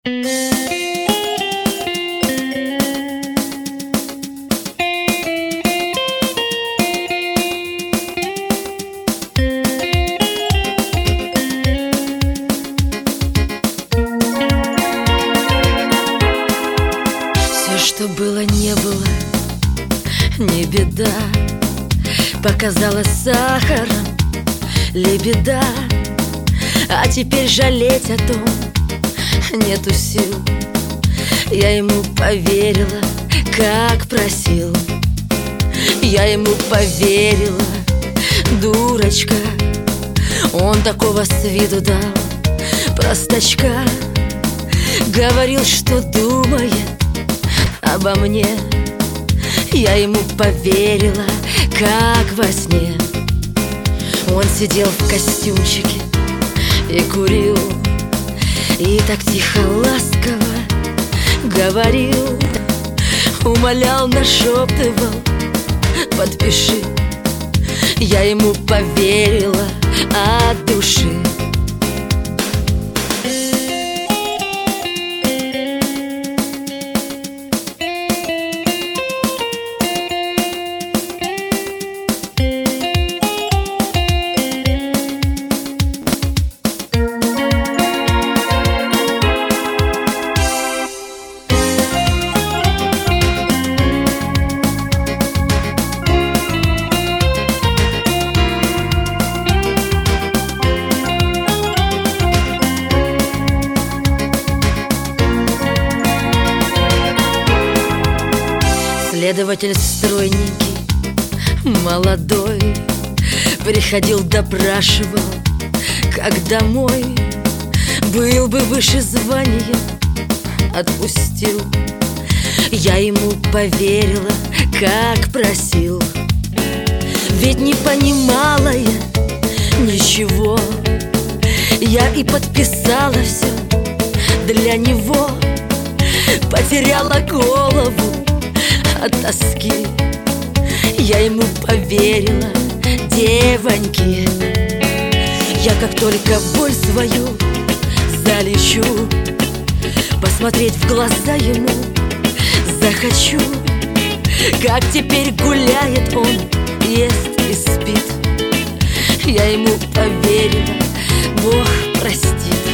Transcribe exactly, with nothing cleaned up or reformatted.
Все, что было, не было, не беда. Показалось сахаром лебеда. А теперь жалеть о том нету сил. Я ему поверила, как просил. Я ему поверила, дурочка. Он такого с виду дал, простачка. Говорил, что думает обо мне. Я ему поверила, как во сне. Он сидел в костюмчике и курил, и так тихо, ласково говорил, умолял, нашептывал: подпиши. Я ему поверила от души. Следователь стройненький, молодой, приходил, допрашивал, как домой. Был бы выше звания, отпустил. Я ему поверила, как просил. Ведь не понимала я ничего. Я и подписала все для него. Потеряла голову от тоски. Я ему поверила, девоньки. Я как только боль свою залечу, посмотреть в глаза ему захочу. Как теперь гуляет он, ест и спит. Я ему поверила, Бог простит.